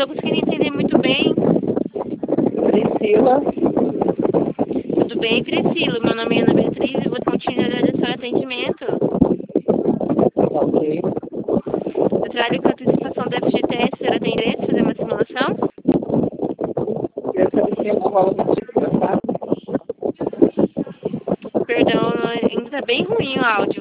tô conseguindo entender muito bem. Priscila. Tudo bem, Priscila? Meu nome é Ana Beatriz e vou continuar o seu atendimento. Ok. Eu trago com antecipação do FGTS, a senhora tem direito de fazer uma simulação? Eu saber se tem uma rola de tá? Perdão, ainda tá bem ruim o áudio.